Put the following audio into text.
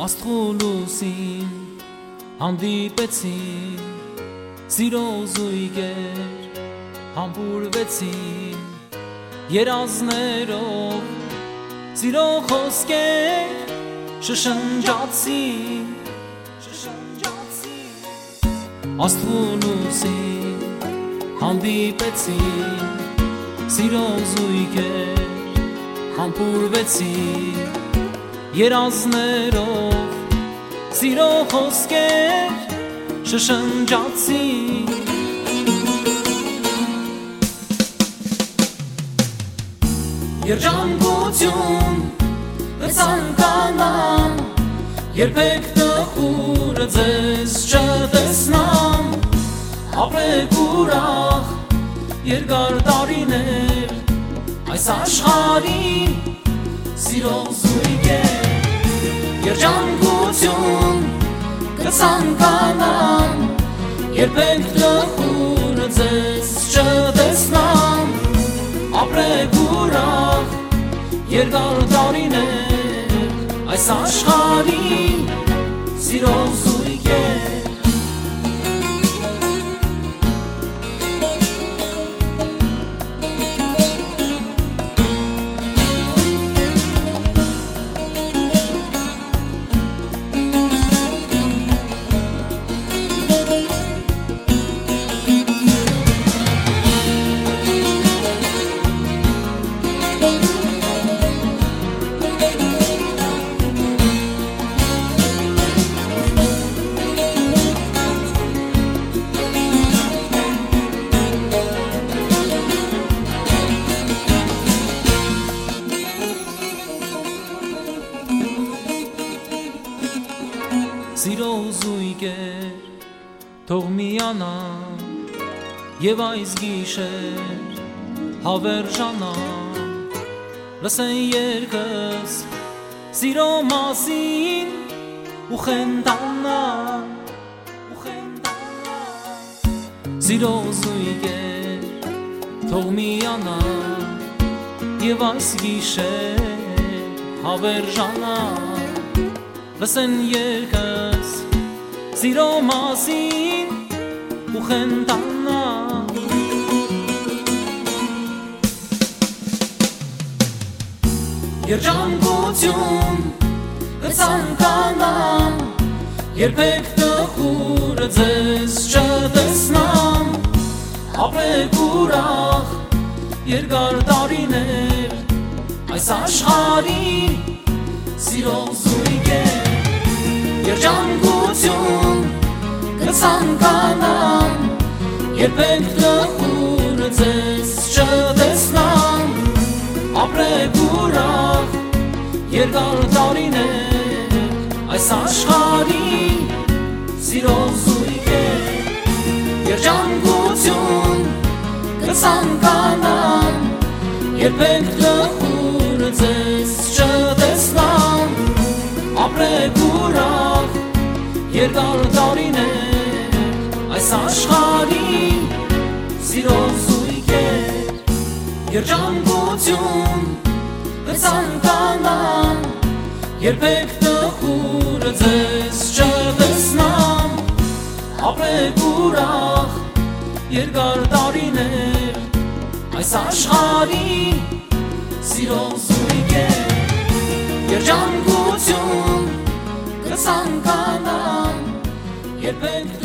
Աստղուլուսին հանդիպեցին, սիրո զույգեր համբուրվեցին, երազներով սիրո խոսքեր շշնջացին, Աստղուլուսին հանդիպեցին, սիրո զույգեր համբուրվեցին, երազներով սիրո խոսքեր շշնջացին, Երջանկություն կցանկանամ, երբեք տխուրը ձեզ չտեսնամ, ապրեք ուրախ երկար տարիներ այս աշխարհին սիրո զույգեր, երջանկություն կցանկանամ, երբեք տխուրը ձեզ չտեսնամ, ապրեք ուրախ երկար տարիներ այս աշխարհին սիրո զույգեր, Սիրո զույգեր թող միանան և այս գիշեր հավերժանան, լսեն երգս սիրո մասին ու խենթանան, Սիրո զույգեր թող միանան և այս գիշեր հավերժանան, լսեն երգս սիրո մասին ու խենթանան, Երջանկություն կցանկանամ, երբեք տխուրը ձեզ չտեսնամ, ապրեք ուրախ երկար տարիներ այս աշխարհին սիրո զույգեր, երջանկություն կցանկանամ, երբեք տխուրը ձեզ չտեսնամ, ապրեք ուրախ երկար տարիներ այս աշխարհին սիրո զույգեր, երջանկություն կցանկանամ, երբեք տխուրը ձեզ չտեսնամ, ապրեք ուրախ երկար տարիներ այս աշխարհին սիրո զույգեր, երջանկություն կցանկանամ, երբեք տխուրը ձեզ չտեսնամ, ապրեք ուրախ երկար տարիներ այս աշխարհին սիրո զույգեր, երջանկություն կցանկանամ, երբեք